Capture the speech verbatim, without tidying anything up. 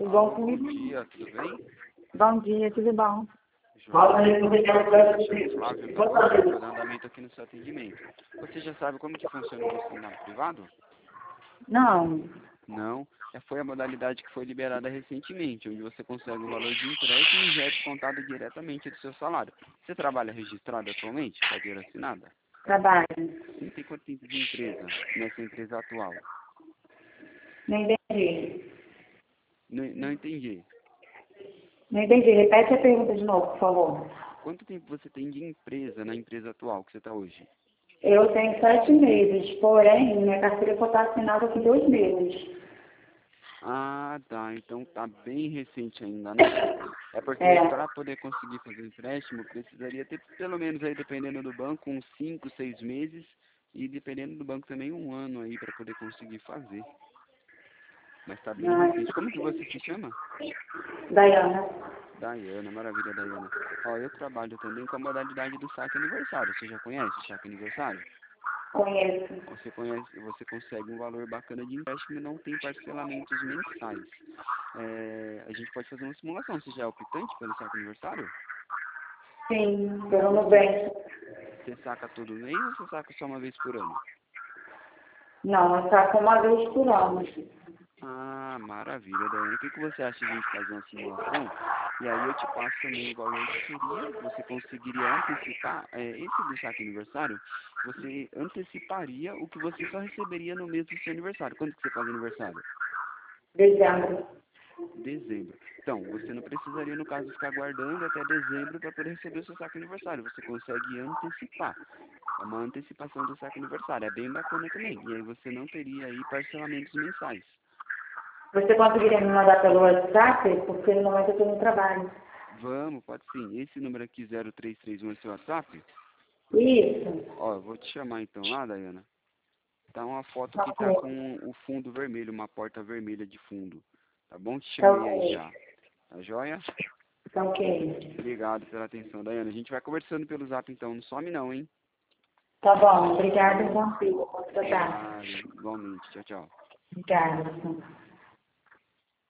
Igual Alô, comigo. bom dia, tudo bem? Bom dia, tudo bom? Joia. Me chamo Flávio, tá bom? Estou dando andamento aqui no seu atendimento. Você já sabe como que funciona o funcionário privado? Não, Não. É, foi a modalidade que foi liberada recentemente, onde você consegue um valor de empréstimo e já é descontado diretamente do seu salário. Você trabalha registrado atualmente? Carteira assinada? trabalho. Sim, tem quanto tempo de empresa nessa empresa atual? Não entendi. Não, não entendi. Não entendi. Repete a pergunta de novo, por favor. Quanto tempo você tem de empresa na empresa atual que você está hoje? Eu tenho sete meses, porém, minha carteira só está assinada com dois meses. Ah, tá. Então tá bem recente ainda, né? É porque É. para poder conseguir fazer empréstimo, precisaria ter pelo menos aí, dependendo do banco, uns cinco, seis meses e dependendo do banco também um ano aí para poder conseguir fazer. Mas tá bem Não, recente. Como que você se chama? Dayana. Dayana, maravilha, Dayana. Ó, eu trabalho também com a modalidade do saque aniversário. Você já conhece o saque aniversário? Conheço. Você conhece, você consegue um valor bacana de empréstimo e não tem parcelamentos mensais. É, a gente pode fazer uma simulação. Você já é optante pelo saque aniversário? Sim, pelo Nubank. Você saca todo mês ou você saca só uma vez por ano? Não, eu saco uma vez por ano. Ah, maravilha, Daiane. O que, que você acha de a gente fazer uma simulação? E aí eu te passo também o valor que seria, você conseguiria antecipar, é, esse do saque aniversário, você anteciparia o que você só receberia no mês do seu aniversário. Quando que você faz aniversário? Dezembro. Dezembro. Então, você não precisaria, no caso, ficar aguardando até dezembro para poder receber o seu saque aniversário. Você consegue antecipar. É uma antecipação do saque aniversário. É bem bacana também. E aí você não teria aí parcelamentos mensais. Você conseguiria me mandar pelo WhatsApp? Porque no momento eu estou no trabalho. Vamos, pode sim. Esse número aqui, zero três três um, é seu WhatsApp? Isso. Ó, eu vou te chamar então lá, Dayana. Tá uma foto Tá que tá ok. com o fundo vermelho, uma porta vermelha de fundo. Tá bom? Te Tá chamei aí ok. já. Tá joia? Tá ok. Obrigado pela atenção, Dayana. A gente vai conversando pelo zap então. Não some não, hein? Tá bom. Obrigada, bom dia. Boa tarde. Claro, igualmente. Tchau, tchau. Obrigada.